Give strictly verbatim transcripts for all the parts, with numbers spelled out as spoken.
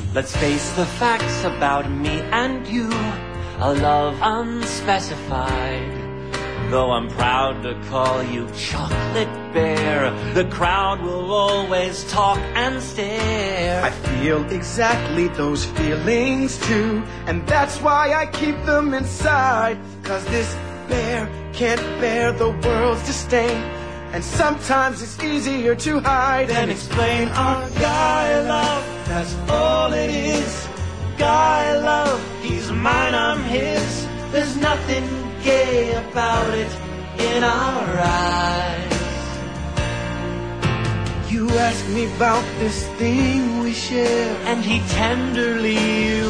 Let's face the facts about me and you. A love unspecified. Though I'm proud to call you Chocolate Bear, the crowd will always talk and stare. I feel exactly those feelings too, and that's why I keep them inside. Cause this bear can't bear the world's disdain, and sometimes it's easier to hide and explain our guy love. That's all it is. Guy love, he's mine, I'm his. There's nothing gay about it in our eyes. You ask me about this thing we share, and he tenderly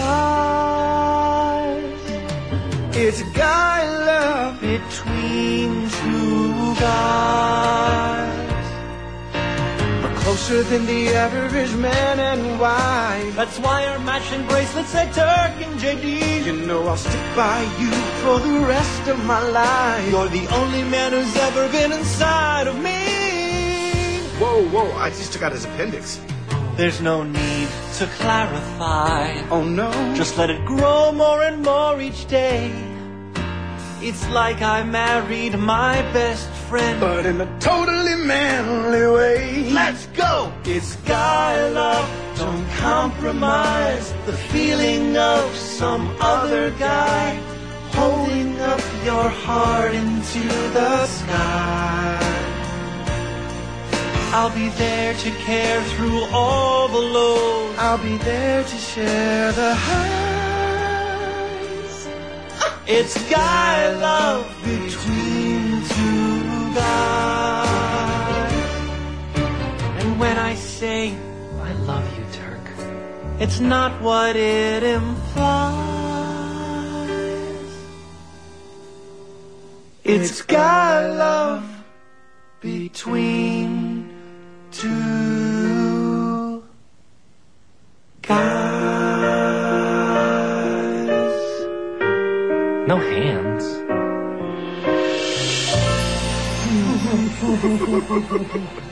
replies, it's guy love between two guys. We're closer than the average man and wife. That's why our matching bracelets say Turk and J D. You know I'll stick by you for the rest of my life. You're the only man who's ever been inside of me. Whoa, whoa, I just took out his appendix. There's no need to clarify. Oh no. Just let it grow more and more each day. It's like I married my best friend, but in a totally manly way. Let's go! It's guy love. Don't compromise the feeling of some other guy holding up your heart into the sky. I'll be there to care through all the lows. I'll be there to share the highs. It's guy love between two guys. And when I say I love you, Turk, it's not what it implies. It's guy love between two guys. No hands.